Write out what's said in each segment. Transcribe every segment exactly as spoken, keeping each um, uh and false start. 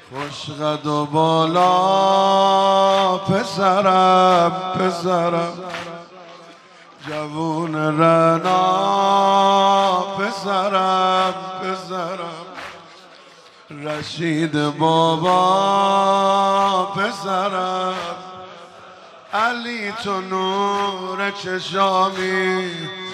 خوش قد و بالا پسرم پسرم، جوون رنا پسرم پسرم، رشید بابا پسرم، علی تو نور چشامی،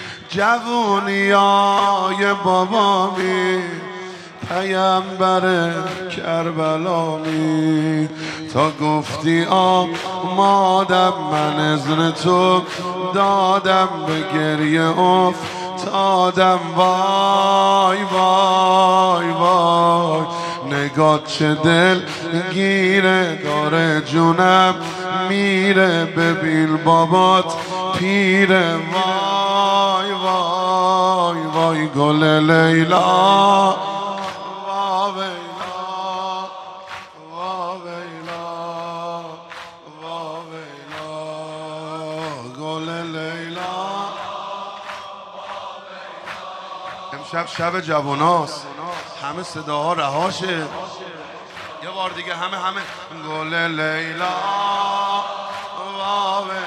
جوونیای بابامی، پیامبر کربلامی. تا گفتی آمادم من اذن تو دادم، به گریه افتادم وای وای وای. نگات چه دل گیره داره جونم میره، ببین بابات پیره وای وای وای. گل لیلا امشب شب جواناست، همه صداها رهاشه. یه بار دیگه همه همه گل لیلا واوی.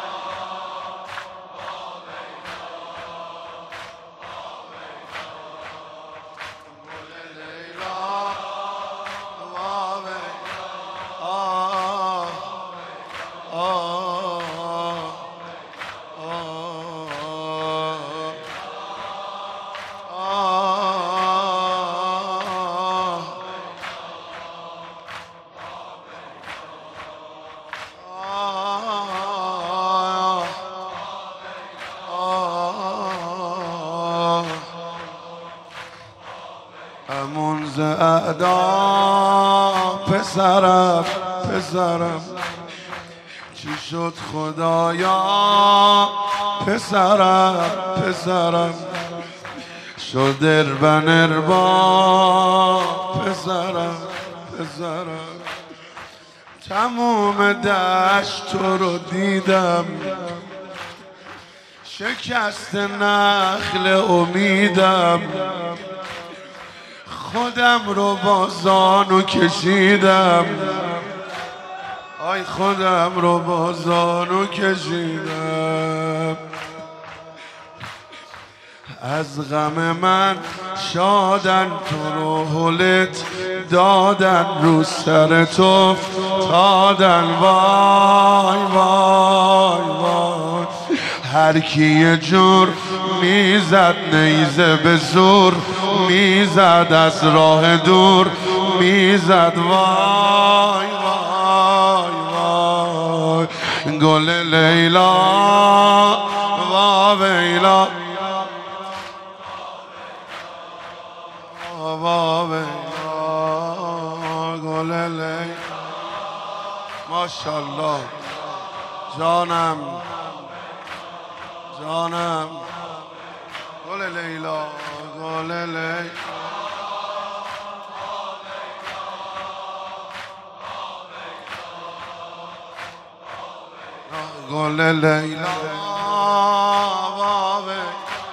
امون ز اعدا پسرم پسرم، چی شد خدایا پسرم پسرم، شد اربن اربا پسرم پسرم. تموم دشت رو دیدم، شکست نخل امیدم، خودم رو با زانو کشیدم، آی خودم رو با زانو کشیدم. از غم من شادن تو رو حلت دادن، رو سر تو افتادن وای وای وای. هر کی یه جور میزد نیزه به زور، میزد از راه دور میزد وای وای وای. گل لیلا واویلا واویلا، گل لیلا ماشاءالله. جانم جانم گل لیلا گل لیلا گل لیلا واوی.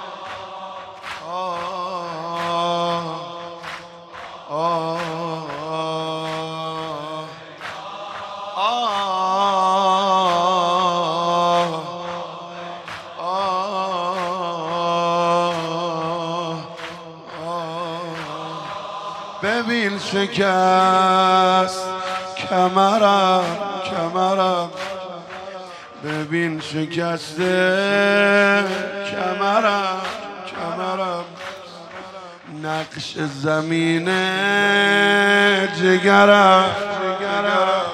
ببین شکست کمرم کمرم، ببین شکسته کمرم کمرم، نقش زمین جگرم جگرم.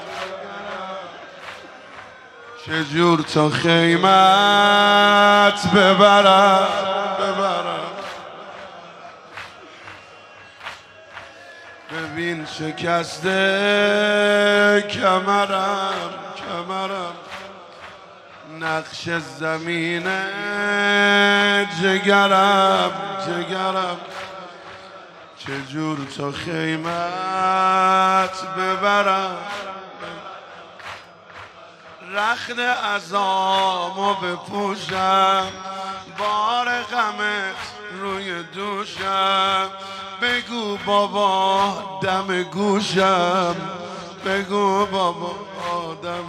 چجور تا خیمت ببرم ببرم، ببین شکسته کمرم کمرم، نقش زمین جگرم جگرم. چجور تا خیمت ببرم، رخت عزامو بپوشم، بار غمت روی دوشم، بگو بابا دم گوشم، بگو بابا دم.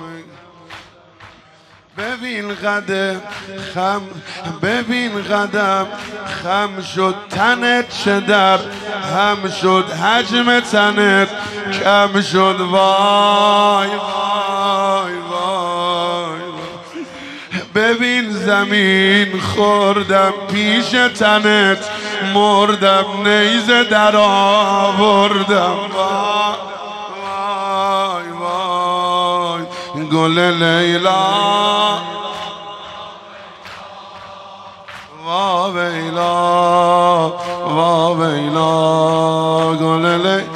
ببین قدم خم، ببین قدم خم شد، تنت چه در هم شد، حجم تنت کم شد. وای وای وای, وای. ببین زمین خوردم پیش تنت، مردم نیزه در آوردم. وای وای گل لیلا، وا ویلا وا ویلا گل لیلا.